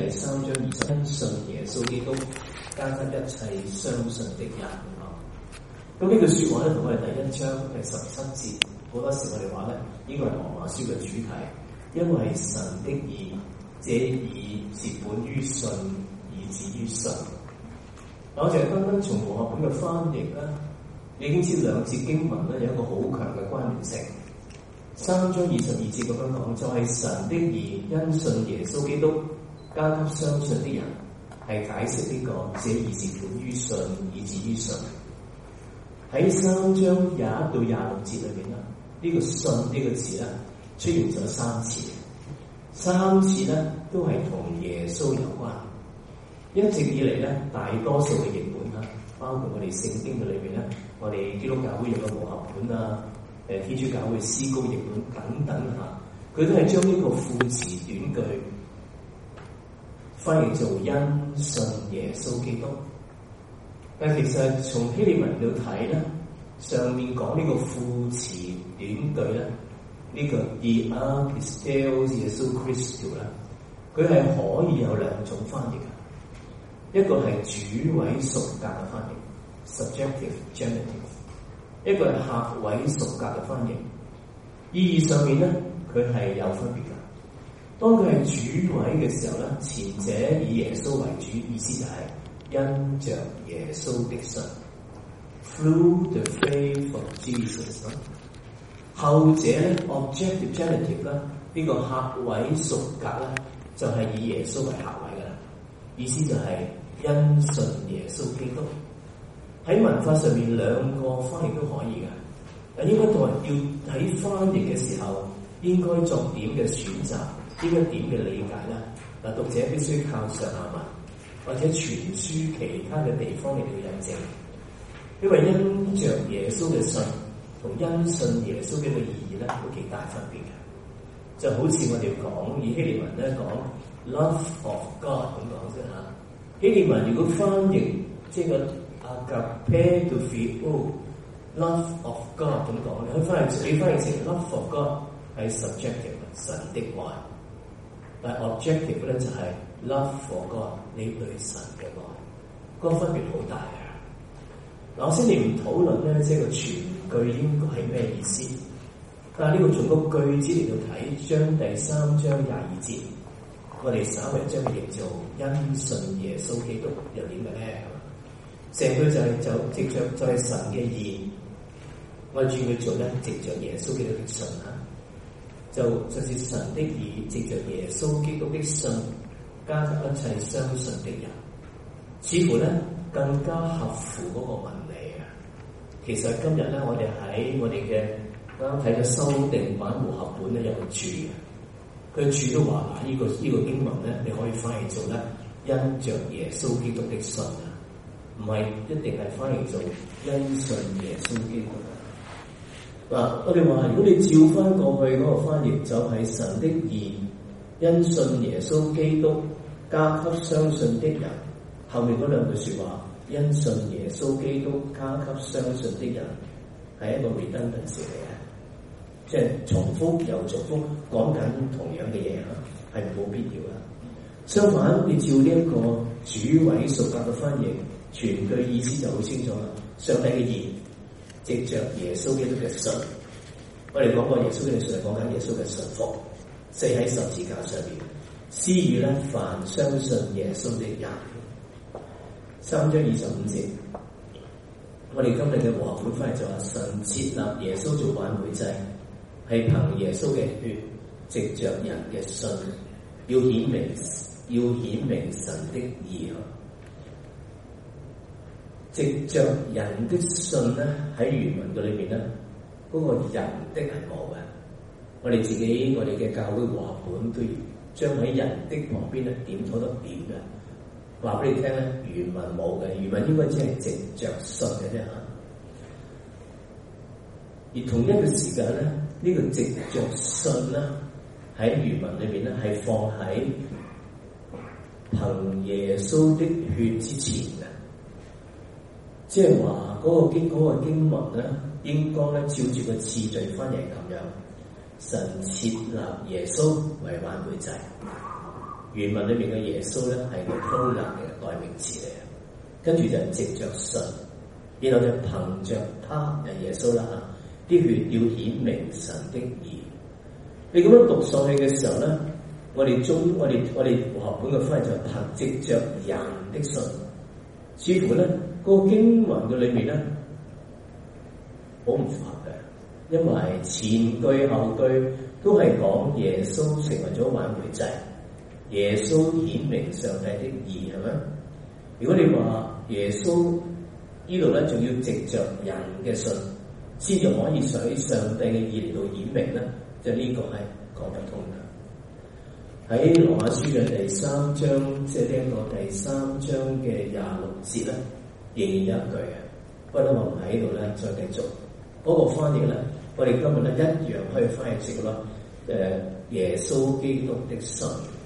3章20，因信耶穌基督加給一切相信的人。咁呢句説話咧，同我哋第1章嘅17節，好多時我哋話咧，呢個係羅馬書嘅主題，因為神的義，這義是本於信，以至於信。我就係單單從和合本嘅翻譯啦，你已經知兩節經文咧有一個好強嘅關聯性。3章22節咁樣講，就係神的義，因信耶穌基督加給相信的人，係解釋呢個這義是本於信，以至於信。喺3章21到26節裏邊啦，呢個信呢個字咧出現咗3次，3次咧都係同耶穌有關。一直以嚟咧，大多數嘅譯本啦，包括我哋聖經嘅裏邊咧，我哋基督教會用嘅和合本啊，天主教會思高譯本等等嚇，佢都係將呢個副詞短句翻譯做因信耶穌基督。但其實從希臘文嚟睇咧，上面講呢個副詞短句咧，呢、這個 the apistos Jesu Christou 咧，佢係可以有兩種翻譯嘅，一個係主位屬格嘅翻譯 （subjective genitive）， 一個係客位屬格嘅翻譯。意義上面咧，佢係有分別嘅。當佢係主位嘅時候咧，前者以耶穌為主，意思就係因着耶穌的信 ，through the faith of Jesus。後者咧 ，objective genitive 咧，呢個客位屬格咧，就係以耶穌為客位噶啦，意思就係因信耶穌基督。喺文化上面兩個翻譯都可以嘅，但應該同人要喺翻譯嘅時候，應該作點嘅選擇，應該點嘅理解啦。嗱，讀者必須靠上下文或者傳書其他嘅地方嚟到印證，因為因着耶穌嘅信同因信耶穌嘅意義咧，好幾大分別嘅。就好似我哋講以希臘文咧講 love of God 咁講啫嚇。希臘文如果翻譯即係個 agape to feel love of God 咁講，你翻譯成 love of God 係 subjective 神的愛，但 objective 咧就係 love for God 你對神嘅愛，嗰個分別好大嘅。嗱，我先嚟唔討論咧，即係個全句應該係咩意思，但係呢個從個句子嚟到睇，將第3章22節，我哋稍微將佢譯做因信耶穌基督又點嘅咧？成句就係藉着就係神嘅義，我轉佢做咧藉着耶穌基督嘅信啊，就是神的義，藉着耶穌基督的信，加給一切相信的人，似乎咧更加合乎嗰個文理啊。其實今日咧，我哋喺我哋嘅啱啱睇咗修訂版和合本咧有個注嘅，佢注都話嗱，呢個經文咧，你可以翻譯做咧因着耶穌基督的信啊，唔係一定係翻譯做因信耶穌基督啊。嗱，我哋話如果你照翻過去嗰個翻譯，就係神的義，因信耶穌基督加給相信的人，後面嗰兩句説話，因信耶穌基督加給相信的人，係一個 redundancy 嚟嘅，即係重複又重複講緊同樣嘅嘢嚇，係冇必要啦。相反，你照呢一個主位屬格嘅翻譯，全句意思就好清楚啦。上帝嘅義，藉着耶穌基督嘅信，我哋講過耶穌基督嘅信係講緊耶穌嘅信服，死喺十字架上邊，施予咧凡相信耶穌的人。3章25節，我哋今日嘅和合本翻譯就話：神設立耶穌做挽回祭，係憑耶穌嘅血，藉着人嘅信，要顯明神的義。藉着人的信咧，喺原文嘅裏邊咧，嗰個人的係冇嘅。我哋嘅教會和合本都要將喺人的旁邊咧點咗個點嘅。話俾你聽咧，原文冇嘅，原文應該只係藉着信嘅啫嚇。而同一個時間咧，呢個藉着信咧喺原文裏邊咧係放喺憑耶穌的血之前嘅，即係話嗰個經文咧應該咧照住個次序翻譯咁樣，神設立耶穌為挽回祭。 原文裏面嘅耶穌咧係個 pronoun 嘅代名詞嚟嘅，跟住就藉着信，然後就憑着他係耶穌啦嚇，啲血要顯明神的義。你咁樣讀上去嘅時候咧，我哋和合本嘅翻譯就係憑藉着人的信，似乎咧個經文嘅裏面咧好唔符合嘅，因為前句後句都係講耶穌成為咗挽回祭，耶穌顯明上帝的義，係咪？如果你話耶穌呢度咧，仲要藉着人嘅信，先至可以使上帝嘅義嚟到顯明咧，就呢個係講得通嘅。喺羅馬書嘅第3章，即係呢一個第3章嘅26節咧，仍然有一句嘅，不過我唔喺度咧，再繼續嗰個翻譯咧，我哋今日咧一樣可以翻譯成咯。耶穌基督的信，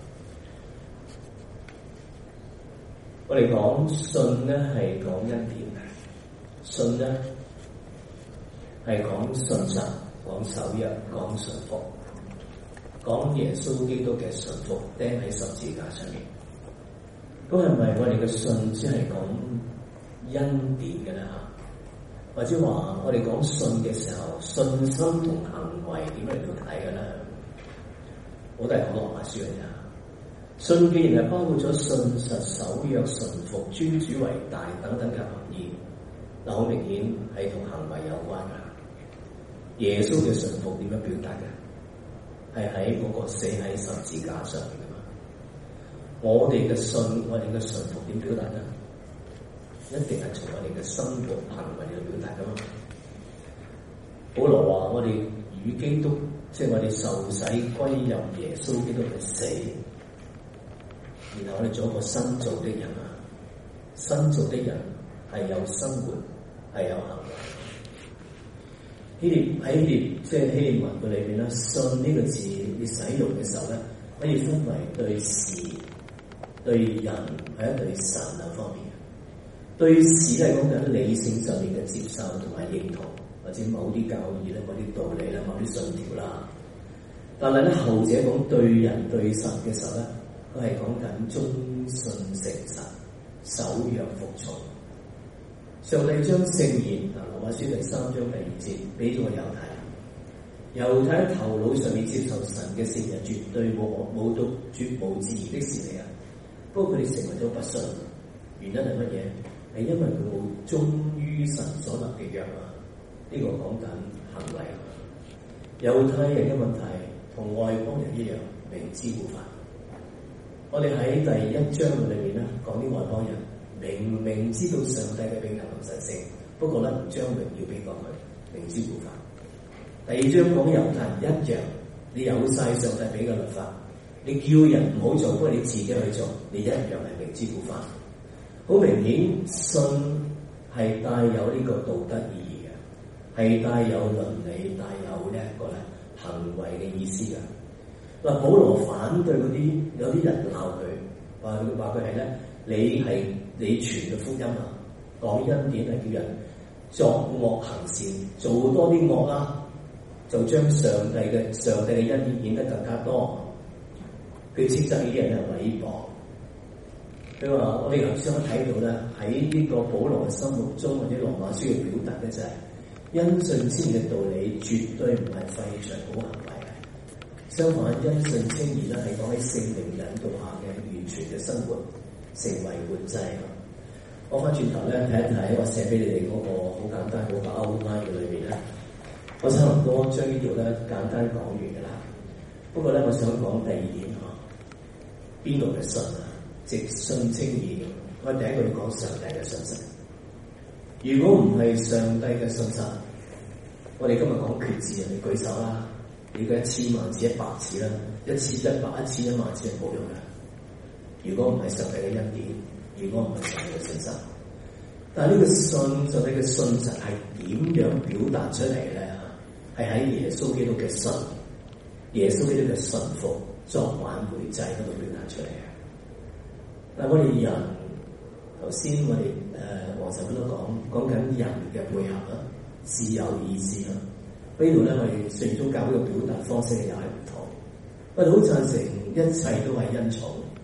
我哋講信咧係講恩典嘅，信咧係講信實、講守約、講順服，講耶穌基督嘅順服釘喺十字架上面。咁係咪我哋嘅信只係講恩典嘅咧嚇？或者話我哋講信嘅時候，信心同行為點樣嚟到睇嘅咧？我都係講羅馬書嘅啫。信既然係包括咗信實、守約、順服、尊主為大等等嘅含義，嗱好明顯係同行為有關㗎。耶穌嘅順服點樣表達嘅？係喺嗰個死喺十字架上面㗎嘛。我哋嘅信，我哋嘅順服點表達咧？一定係從我哋嘅生活行為嚟表達㗎嘛。保羅話：我哋與基督，即係我哋受洗歸入耶穌基督嘅死，然後我哋做一個新造的人啊！新造的人係有生活，係有行為。喺希臘文嘅裏邊咧，信呢個字你使用嘅時候咧，可以分為對事、對人或者對神兩方面。對事係講緊理性上面嘅接受同埋認同，或者某啲教義咧、某啲道理啦、某啲信條啦。但係咧，後者講對人對神嘅時候咧，佢係講緊忠信誠實、守約服從。上帝將聖言羅馬書第3章第2節俾咗個猶太人，猶太喺頭腦上面接受神嘅聖人，絕對冇到絕無置疑的事嚟啊！不過佢哋成為咗不信，原因係乜嘢？係因為佢冇忠於神所立嘅約啊！呢個講緊行為。猶太人嘅問題同外邦人一樣，明知故犯。我哋喺第1章裏面咧講啲外邦人明知道上帝嘅永恆同神聖，不過咧唔將榮耀俾過佢，明知故犯。第2章講猶太人一樣，你有晒上帝俾嘅律法，你叫人唔好做，不過你自己去做，你一樣係明知故犯。好明顯，信係帶有呢個道德意義嘅，係帶有倫理、帶有呢一個咧行為嘅意思嘅。嗱，保羅反對嗰啲有啲人鬧佢，話佢係咧，你傳嘅福音啊，講恩典係叫人作惡行善，做多啲惡啦，就將上帝嘅恩典顯得更加多。佢斥責呢啲人係毀謗。佢話：我哋頭先睇到咧，喺呢個保羅嘅心目中或者羅馬書嘅表達咧，就係因信稱義嘅道理，絕對唔係廢除好行為嘅。相反，因信稱義咧係講喺聖靈引導下嘅完全嘅生活，成為活祭。我翻轉頭咧睇一睇，我寫俾你哋嗰個好簡單嗰個 outline 嘅裏邊咧，我差唔多將呢度咧簡單講完㗎啦。不過咧，我想講第2點嚇，邊度嘅信啊？直信稱義，我第一個要講上帝嘅信實。如果唔係上帝嘅信實，我哋今日講決志啊，你舉手啦，你嘅1,000萬次、100次啦，1次100、1次1萬次係冇用嘅。如果唔係上帝嘅恩典，如果唔係上帝嘅信實，但係呢個上帝嘅信實係點樣表達出嚟咧？係喺耶穌基督嘅信、耶穌基督嘅信服作挽回祭嗰度表達出嚟嘅。但係我哋人頭先我哋黃神都講緊人嘅配合啦，自由意志啦。呢度咧我哋聖宗教會嘅表達方式又係唔同。我哋好贊成一切都係恩寵，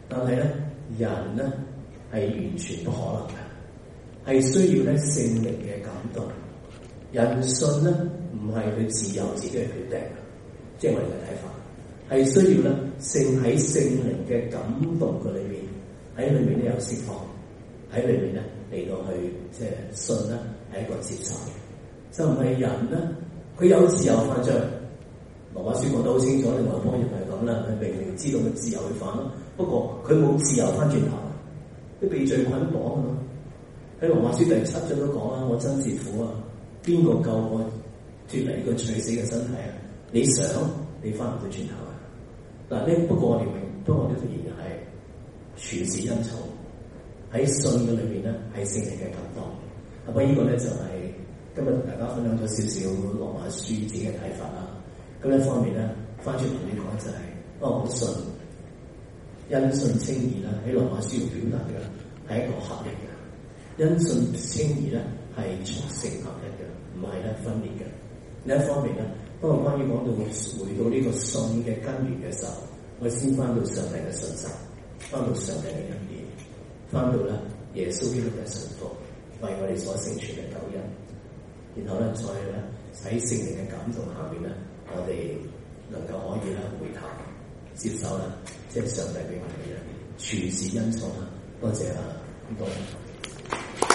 但係咧人咧係完全不可能嘅，係需要咧聖靈嘅感動。人信咧唔係佢自由自己嘅決定，即係我哋嘅睇法，係需要咧喺聖靈嘅感動嘅裏面，喺裏面咧有釋放，喺裏面咧嚟到去即係信咧係一個接受，就唔係人咧佢有自由犯罪。羅馬書講得好清楚，另外一幫人係咁啦，佢明明知道佢自由去犯咯，不過佢冇自由翻轉頭，啲被罪捆綁啊嘛。喺羅馬書第7章都講啦，我真是苦啊，邊個救我脫離呢個罪死嘅身體啊？你想你翻唔到轉頭啊？嗱，呢不過我哋明，不過我哋仍然係全是恩寵，喺信嘅裏面咧係聖靈嘅感動。不過呢個咧就係今日同大家分享咗少少羅馬書自己嘅睇法啦。咁一方面咧，翻轉頭嚟講就係、我信因信稱義啦，喺羅馬書要表達嘅係一個合一嘅，因信稱義咧係促成合一嘅，唔係咧分裂嘅。另一方面咧，當我關於講到回到呢個信嘅根源嘅時候，我先翻到上帝嘅信實，翻到上帝嘅恩典，翻到咧耶穌基督嘅信服，為我哋所成全嘅救恩，然後咧再咧喺聖靈嘅感動下面咧。我哋能夠可以咧回頭接受啦，即係上帝俾我哋嘅全是恩寵啦，多謝啊，咁多。